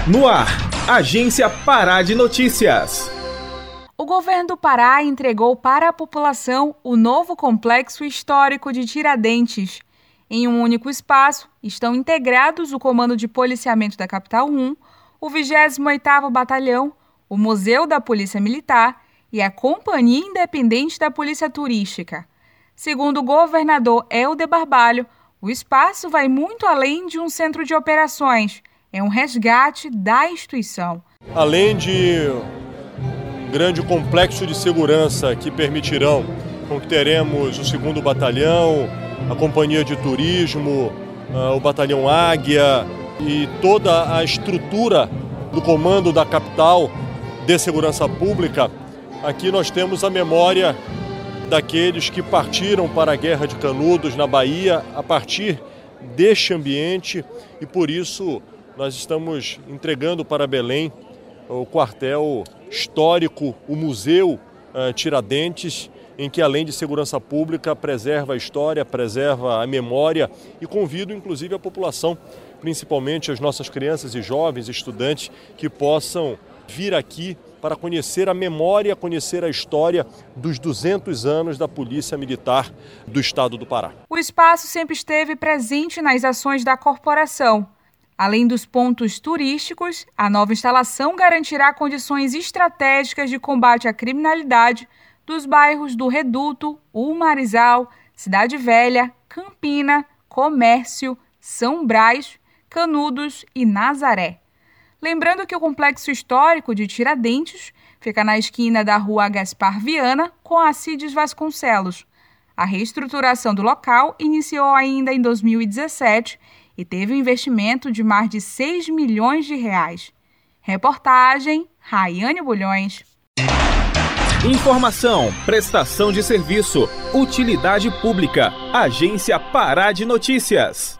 No ar, Agência Pará de Notícias. O governo do Pará entregou para a população o novo complexo histórico de Tiradentes. Em um único espaço, estão integrados o Comando de Policiamento da Capital 1, o 28º Batalhão, o Museu da Polícia Militar e a Companhia Independente da Polícia Turística. Segundo o governador Helder Barbalho, o espaço vai muito além de um centro de operações. É um resgate da instituição. Além de grande complexo de segurança que permitirão com que teremos o 2º Batalhão, a Companhia de Turismo, o Batalhão Águia e toda a estrutura do Comando da Capital de Segurança Pública, aqui nós temos a memória daqueles que partiram para a Guerra de Canudos na Bahia a partir deste ambiente e por isso nós estamos entregando para Belém o quartel histórico, o Museu Tiradentes, em que além de segurança pública preserva a história, preserva a memória e convido inclusive a população, principalmente as nossas crianças e jovens, estudantes, que possam vir aqui para conhecer a memória, conhecer a história dos 200 anos da Polícia Militar do Estado do Pará. O espaço sempre esteve presente nas ações da corporação. Além dos pontos turísticos, a nova instalação garantirá condições estratégicas de combate à criminalidade dos bairros do Reduto, Umarizal, Cidade Velha, Campina, Comércio, São Brás, Canudos e Nazaré. Lembrando que o Complexo Histórico de Tiradentes fica na esquina da Rua Gaspar Viana com a Cides Vasconcelos. A reestruturação do local iniciou ainda em 2017 e teve um investimento de mais de 6 milhões de reais. Reportagem, Raiane Bulhões. Informação, prestação de serviço, utilidade pública, Agência Pará de Notícias.